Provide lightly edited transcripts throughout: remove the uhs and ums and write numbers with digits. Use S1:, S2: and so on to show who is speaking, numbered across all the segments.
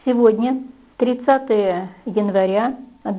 S1: Сегодня 30 января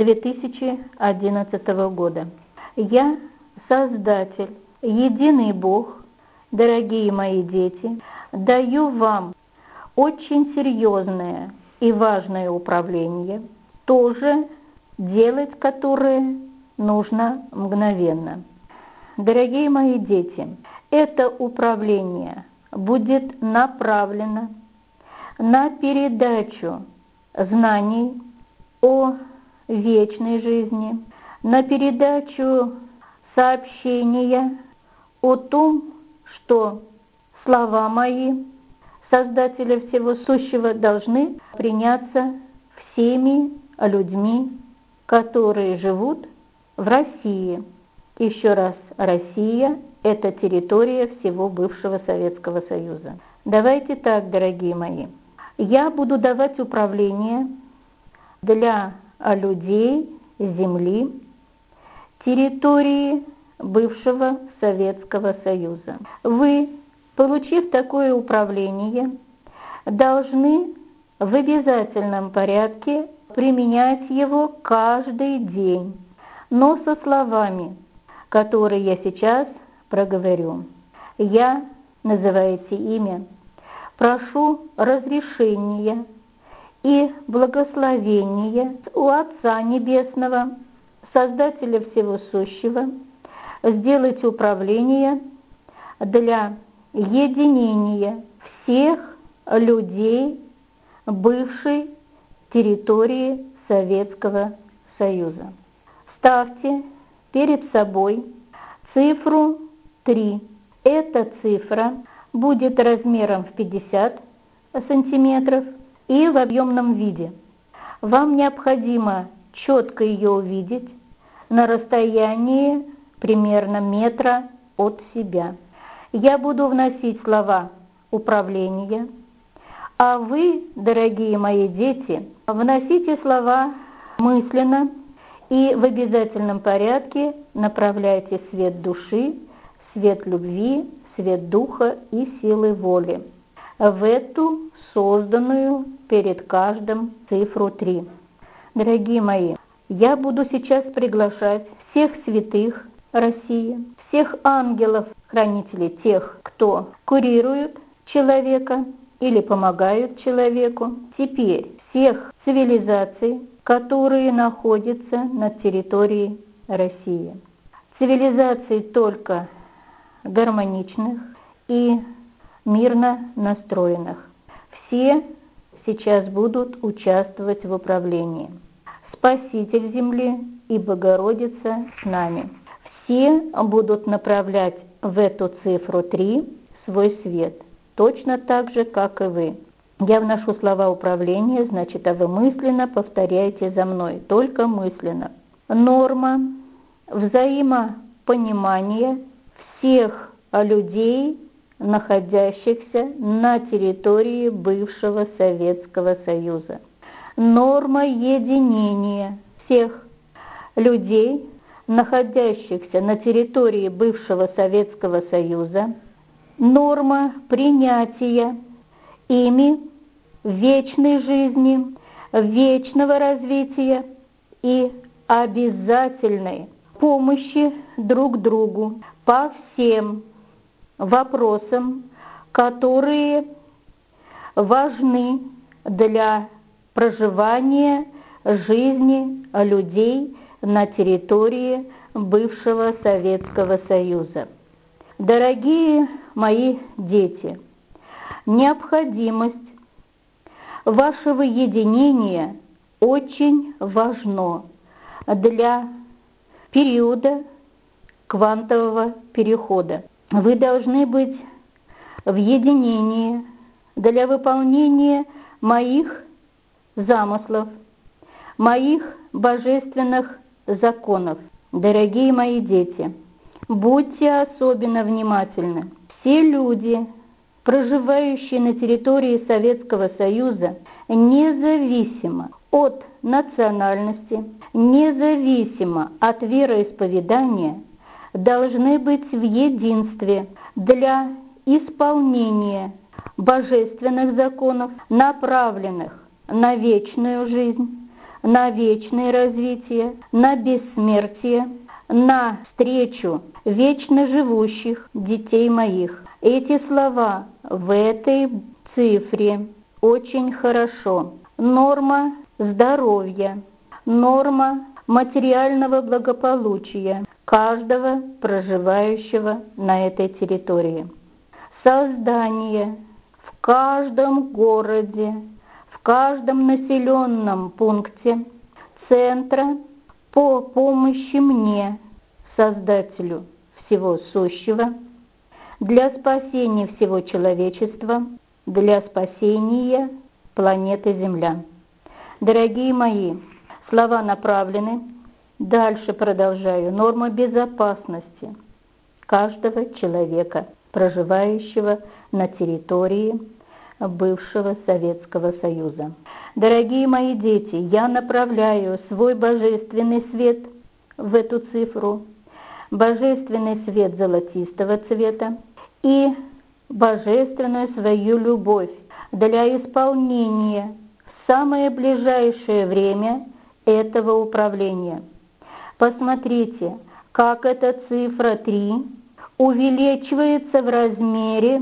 S1: 2011 года. Я, Создатель, Единый Бог, дорогие мои дети, даю вам очень серьезное и важное управление, тоже делать которое нужно мгновенно. Дорогие мои дети, это управление будет направлено на передачу знаний о вечной жизни, на передачу сообщения о том, что слова мои, Создателя всего сущего, должны приняться всеми людьми, которые живут в России. Еще раз, Россия – это территория всего бывшего Советского Союза. Давайте так, дорогие мои. Я буду давать управление для людей Земли, территории бывшего Советского Союза. Вы, получив такое управление, должны в обязательном порядке применять его каждый день, но со словами, которые я сейчас проговорю. Я, называете имя, прошу разрешения и благословения у Отца Небесного, Создателя всего сущего, сделать управление для единения всех людей бывшей территории Советского Союза. Ставьте перед собой цифру 3. Эта цифра будет размером в 50 сантиметров и в объемном виде. Вам необходимо четко ее увидеть на расстоянии примерно метра от себя. Я буду вносить слова управления, а вы, дорогие мои дети, вносите слова мысленно и в обязательном порядке направляйте свет души, свет любви, свет духа и силы воли в эту созданную перед каждым цифру 3. Дорогие мои, я буду сейчас приглашать всех святых России, всех ангелов, хранителей, тех, кто курирует человека или помогают человеку, теперь всех цивилизаций, которые находятся на территории России. Цивилизаций только гармоничных и мирно настроенных. Все сейчас будут участвовать в управлении. Спаситель Земли и Богородица с нами. Все будут направлять в эту цифру 3 свой свет, точно так же, как и вы. Я вношу слова управления, значит, а вы мысленно повторяете за мной, только мысленно. Норма взаимопонимания всех людей, находящихся на территории бывшего Советского Союза. Норма единения всех людей, находящихся на территории бывшего Советского Союза. Норма принятия ими вечной жизни, вечного развития и обязательной помощи друг другу по всем вопросам, которые важны для проживания жизни людей на территории бывшего Советского Союза. Дорогие мои дети, необходимость вашего единения очень важна для периода квантового перехода. Вы должны быть в единении для выполнения моих замыслов, моих божественных законов. Дорогие мои дети, будьте особенно внимательны. Все люди, проживающие на территории Советского Союза, независимо от национальности, независимо от вероисповедания, должны быть в единстве для исполнения божественных законов, направленных на вечную жизнь, на вечное развитие, на бессмертие, на встречу вечно живущих детей моих. Эти слова в этой цифре очень хорошо. Норма здоровья, норма материального благополучия каждого проживающего на этой территории. Создание в каждом городе, в каждом населенном пункте центра по помощи мне, Создателю всего сущего, для спасения всего человечества, для спасения планеты Земля. Дорогие мои, слова направлены. Дальше продолжаю. Норма безопасности каждого человека, проживающего на территории бывшего Советского Союза. Дорогие мои дети, я направляю свой божественный свет в эту цифру, божественный свет золотистого цвета и божественную свою любовь для исполнения в самое ближайшее время этого управления. Посмотрите, как эта цифра 3 увеличивается в размере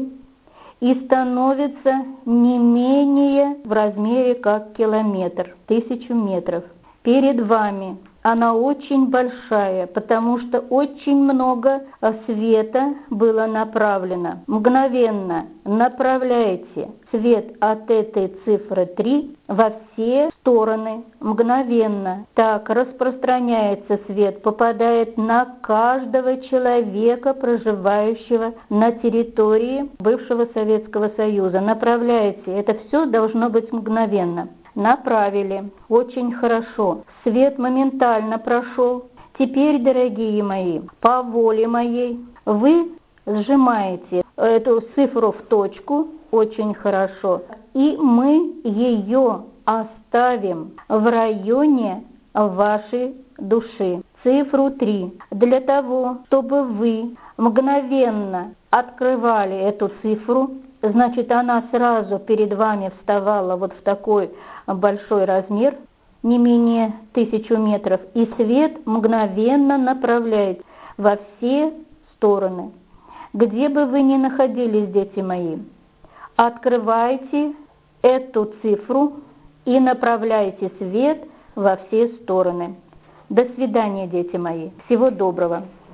S1: и становится не менее в размере как километр, 1000 метров. Перед вами она очень большая, потому что очень много света было направлено. Мгновенно направляйте свет от этой цифры 3 во все стороны. Мгновенно. Так распространяется свет, попадает на каждого человека, проживающего на территории бывшего Советского Союза. Направляйте. Это все должно быть мгновенно. Направили. Очень хорошо. Свет моментально прошел. Теперь, дорогие мои, по воле моей вы сжимаете эту цифру в точку. Очень хорошо. И мы ее оставим в районе вашей души. Цифру 3. Для того, чтобы вы мгновенно открывали эту цифру, значит, она сразу перед вами вставала вот в такой большой размер, не менее 1000 метров, и свет мгновенно направляет во все стороны. Где бы вы ни находились, дети мои, открывайте эту цифру и направляйте свет во все стороны. До свидания, дети мои. Всего доброго.